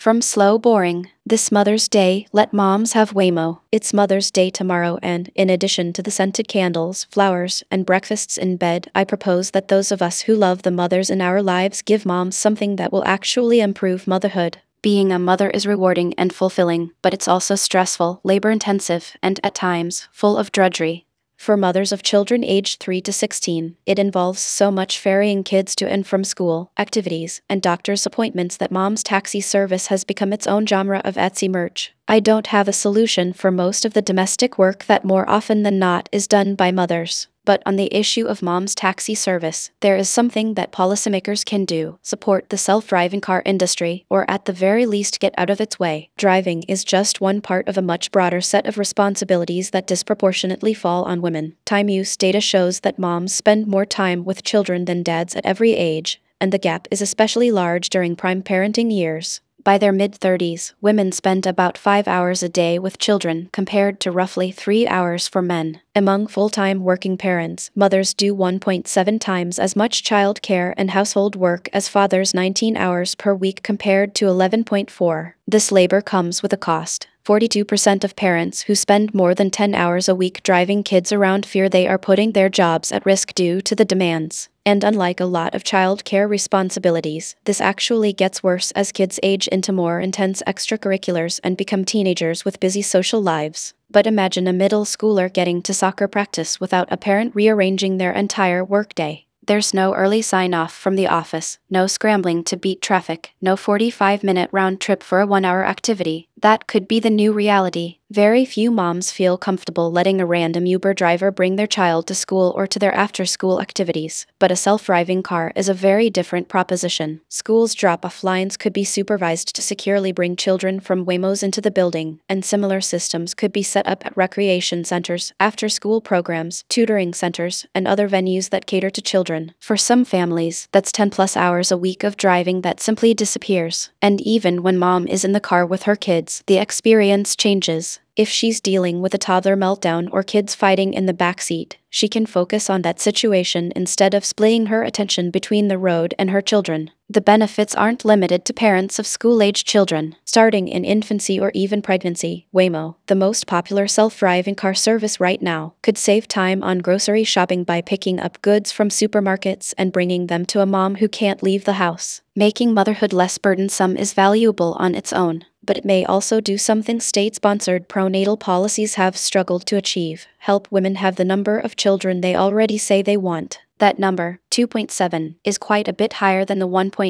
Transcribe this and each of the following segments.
From slow boring, this Mother's Day, let moms have Waymo. It's Mother's Day tomorrow, and in addition to the scented candles, flowers, and breakfasts in bed, I propose that those of us who love the mothers in our lives give moms something that will actually improve motherhood. Being a mother is rewarding and fulfilling, but it's also stressful, labor-intensive, and at times, full of drudgery. For mothers of children aged 3 to 16, it involves so much ferrying kids to and from school, activities, and doctor's appointments that Mom's Taxi service has become its own genre of Etsy merch. I don't have a solution for most of the domestic work that more often than not is done by mothers. But on the issue of Mom's Taxi service, there is something that policymakers can do: support the self-driving car industry, or at the very least get out of its way. Driving is just one part of a much broader set of responsibilities that disproportionately fall on women. Time use data shows that moms spend more time with children than dads at every age, and the gap is especially large during prime parenting years. By their mid-30s, women spend about 5 hours a day with children compared to roughly 3 hours for men. Among full-time working parents, mothers do 1.7 times as much child care and household work as fathers, 19 hours per week compared to 11.4. This labor comes with a cost. 42% of parents who spend more than 10 hours a week driving kids around fear they are putting their jobs at risk due to the demands. And unlike a lot of child care responsibilities, this actually gets worse as kids age into more intense extracurriculars and become teenagers with busy social lives. But imagine a middle schooler getting to soccer practice without a parent rearranging their entire workday. There's no early sign-off from the office, no scrambling to beat traffic, no 45-minute round trip for a 1-hour activity. That could be the new reality. Very few moms feel comfortable letting a random Uber driver bring their child to school or to their after-school activities, but a self-driving car is a very different proposition. Schools' drop-off lines could be supervised to securely bring children from Waymos into the building, and similar systems could be set up at recreation centers, after-school programs, tutoring centers, and other venues that cater to children. For some families, that's 10+ hours a week of driving that simply disappears. And even when mom is in the car with her kids, the experience changes. If she's dealing with a toddler meltdown or kids fighting in the backseat, she can focus on that situation instead of splitting her attention between the road and her children. The benefits aren't limited to parents of school-aged children. Starting in infancy or even pregnancy, Waymo, the most popular self-driving car service right now, could save time on grocery shopping by picking up goods from supermarkets and bringing them to a mom who can't leave the house. Making motherhood less burdensome is valuable on its own, but it may also do something state-sponsored pronatal policies have struggled to achieve: help women have the number of children they already say they want. That number, 2.7, is quite a bit higher than the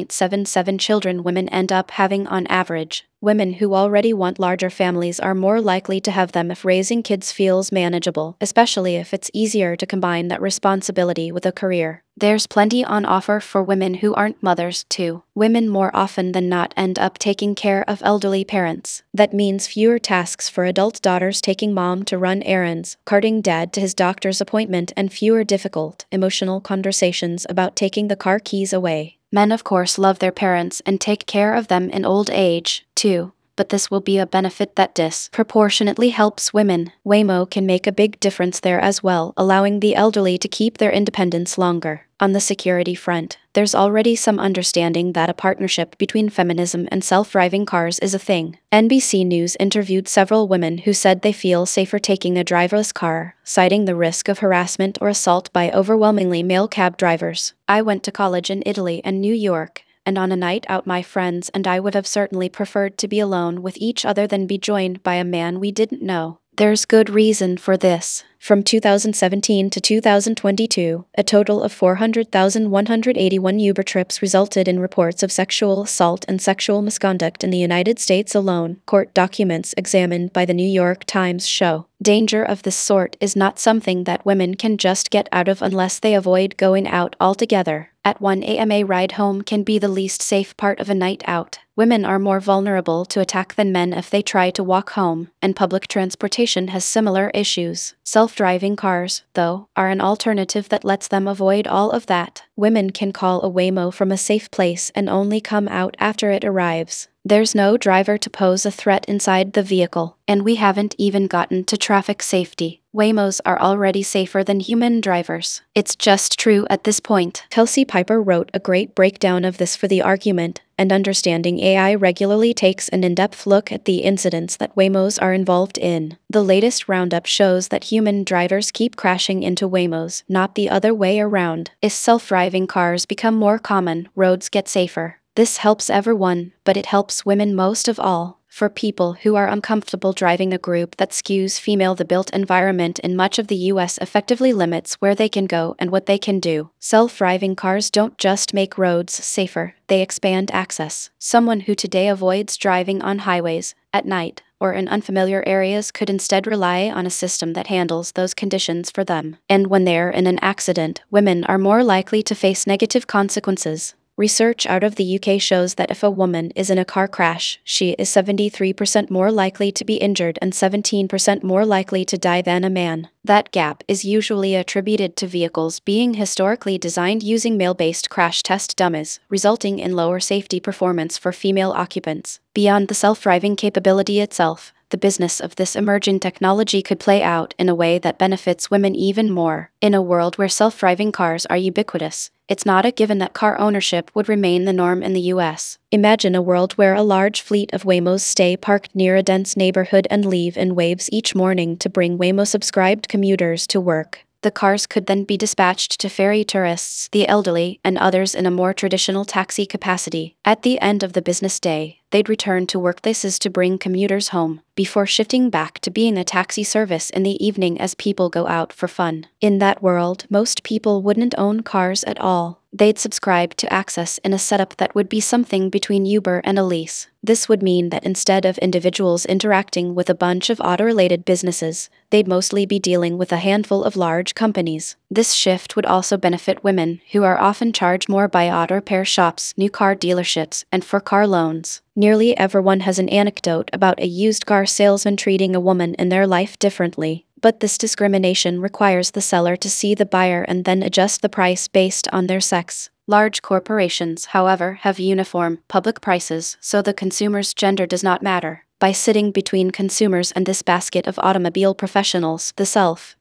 1.77 children women end up having on average. Women who already want larger families are more likely to have them if raising kids feels manageable, especially if it's easier to combine that responsibility with a career. There's plenty on offer for women who aren't mothers, too. Women more often than not end up taking care of elderly parents. That means fewer tasks for adult daughters taking mom to run errands, carting dad to his doctor's appointment, and fewer difficult, emotional conversations about taking the car keys away. Men, of course, love their parents and take care of them in old age, too. But this will be a benefit that disproportionately helps women. Waymo can make a big difference there as well, allowing the elderly to keep their independence longer. On the security front, there's already some understanding that a partnership between feminism and self-driving cars is a thing. NBC News interviewed several women who said they feel safer taking a driverless car, citing the risk of harassment or assault by overwhelmingly male cab drivers. I went to college in Italy and New York, and on a night out my friends and I would have certainly preferred to be alone with each other than be joined by a man we didn't know. There's good reason for this. From 2017 to 2022, a total of 400,181 Uber trips resulted in reports of sexual assault and sexual misconduct in the United States alone, court documents examined by the New York Times show. Danger of this sort is not something that women can just get out of unless they avoid going out altogether. At 1 a.m. a ride home can be the least safe part of a night out. Women are more vulnerable to attack than men if they try to walk home, and public transportation has similar issues. Self-driving cars, though, are an alternative that lets them avoid all of that. Women can call a Waymo from a safe place and only come out after it arrives. There's no driver to pose a threat inside the vehicle, and we haven't even gotten to traffic safety. Waymos are already safer than human drivers. It's just true at this point. Kelsey Piper wrote a great breakdown of this for The Argument, and understanding AI regularly takes an in-depth look at the incidents that Waymos are involved in. The latest roundup shows that human drivers keep crashing into Waymos, not the other way around. As self-driving cars become more common, roads get safer. This helps everyone, but it helps women most of all. For people who are uncomfortable driving, a group that skews female, the built environment in much of the US effectively limits where they can go and what they can do. Self-driving cars don't just make roads safer, they expand access. Someone who today avoids driving on highways, at night, or in unfamiliar areas could instead rely on a system that handles those conditions for them. And when they're in an accident, women are more likely to face negative consequences. Research out of the UK shows that if a woman is in a car crash, she is 73% more likely to be injured and 17% more likely to die than a man. That gap is usually attributed to vehicles being historically designed using male-based crash test dummies, resulting in lower safety performance for female occupants. Beyond the self-driving capability itself, the business of this emerging technology could play out in a way that benefits women even more. In a world where self-driving cars are ubiquitous, it's not a given that car ownership would remain the norm in the US. Imagine a world where a large fleet of Waymos stay parked near a dense neighborhood and leave in waves each morning to bring Waymo-subscribed commuters to work. The cars could then be dispatched to ferry tourists, the elderly, and others in a more traditional taxi capacity. At the end of the business day, they'd return to workplaces to bring commuters home, before shifting back to being a taxi service in the evening as people go out for fun. In that world, most people wouldn't own cars at all. They'd subscribe to access in a setup that would be something between Uber and a lease. This would mean that instead of individuals interacting with a bunch of auto-related businesses, they'd mostly be dealing with a handful of large companies. This shift would also benefit women, who are often charged more by auto repair shops, new car dealerships, and for car loans. Nearly everyone has an anecdote about a used car salesman treating a woman in their life differently. But this discrimination requires the seller to see the buyer and then adjust the price based on their sex. Large corporations, however, have uniform, public prices, so the consumer's gender does not matter. By sitting between consumers and this basket of automobile professionals, the self